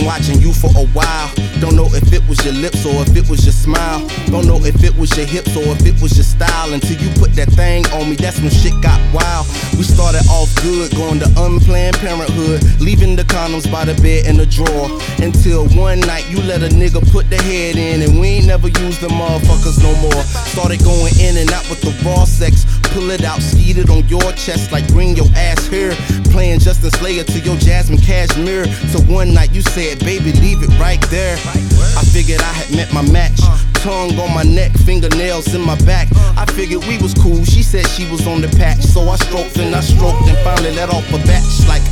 been watching you for a while. Don't know if it was your lips or if it was your smile. Don't know if it was your hips or if it was your style. Until you put that thing on me, that's when shit got wild. We started off good, going to unplanned parenthood, leaving the condoms by the bed in the drawer. Until one night you let a nigga put the head in, and we ain't never used the motherfuckers no more. Started going in and out with the raw sex. Pull it out, skeet it on your chest like bring your ass here. Playing Justin Slayer to your Jasmine Cashmere. So one night you said, baby, leave it right there. I figured I had met my match. Tongue on my neck, fingernails in my back. I figured we was cool, she said she was on the patch. So I stroked and finally let off a batch like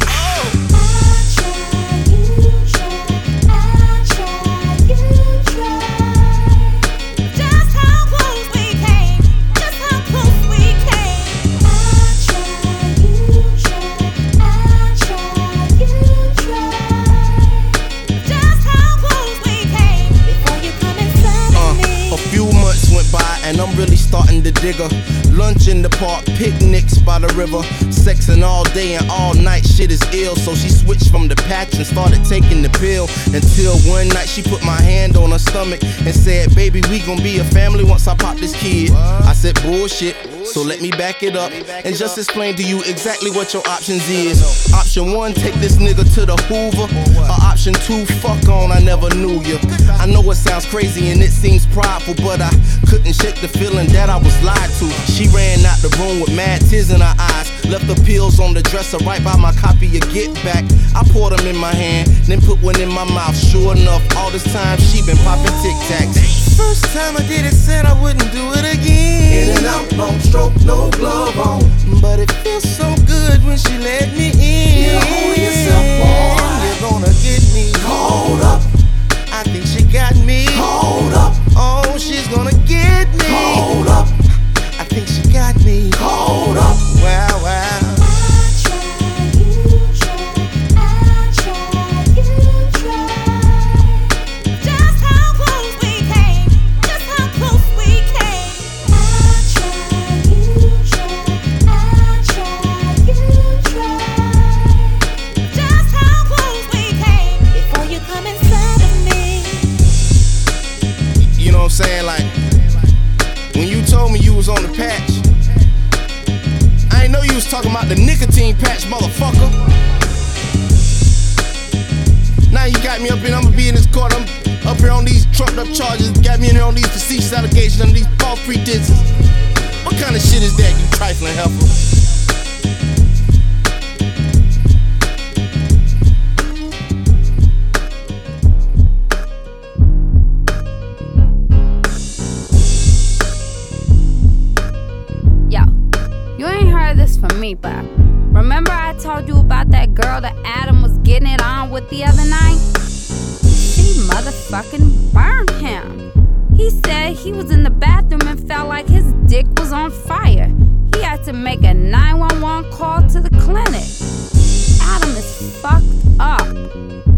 and I'm really starting to dig her. Lunch in the park, picnics by the river. Sexing all day and all night, shit is ill. So she switched from the patch and started taking the pill. Until one night she put my hand on her stomach and said, baby, we gon' be a family once I pop this kid. I said, bullshit, so let me back it up and just explain to you exactly what your options is. Option 1, take this nigga to the Hoover. Or option 2, fuck on, I never knew you. I know it sounds crazy and it seems prideful, but I couldn't shake the feeling that I was lied to. She ran out the room with mad tears in her eyes. Left the pills on the dresser right by my copy of Get Back. I poured them in my hand, then put one in my mouth. Sure enough, all this time she been popping Tic Tacs. First time I did it, said I wouldn't do it again. In and out, long stroke, no glove on. But it feels so good when she let me in. You hold yourself, boy. You're gonna get me caught up. I think she got me caught up. Oh, she's gonna get me caught up. I think she got me caught up. Wow, wow. Saying like, when you told me you was on the patch, I ain't know you was talking about the nicotine patch, motherfucker. Now you got me up in, I'ma be in this court, I'm up here on these trumped up charges, got me in here on these facetious allegations, on these false pretenses. What kind of shit is that, you trifling heifer? You ain't heard this from me, but remember I told you about that girl that Adam was getting it on with the other night? She motherfucking burned him. He said he was in the bathroom and felt like his dick was on fire. He had to make a 911 call to the clinic. Adam is fucked up.